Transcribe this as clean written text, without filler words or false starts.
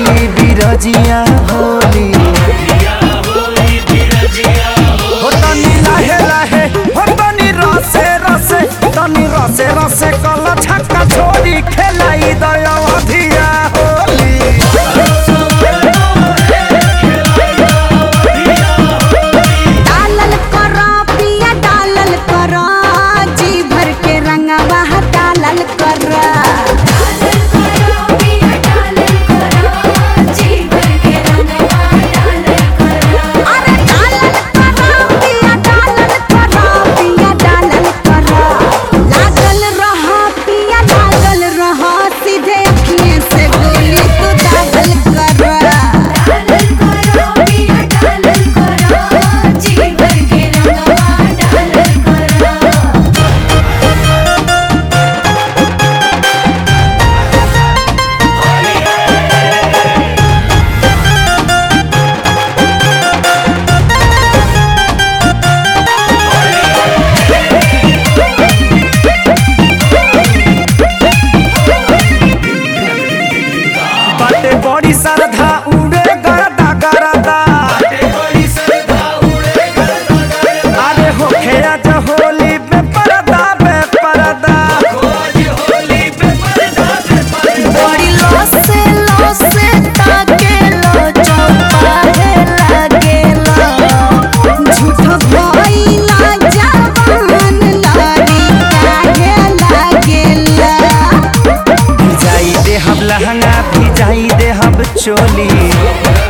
होली बिरजिया होली हो तनी लाहे लाहे हो तनी रसे रसे तनी रसे रसे कला छक्का छोड़ी खेलाई दया अधिया होली डालल करा पिया डालल करा जी भर के रंगवा डालल करा अरे डालल करा पिया डालल करा पिया डालल करा लागल रहा पिया लागल रहा सीधे अखिएं से गोली तू दागल करा बाटे बड़ी श्रद्धा उड़े गरदा गरदा अरे हो खेया जो होली पे परदा बड़ी लोसे लोसे ताके लो चौपाहे लागेला झूठ भइला जवान लारी काहे लागेला भिजाई दे हम लहंगा भिजाई दे हम चोली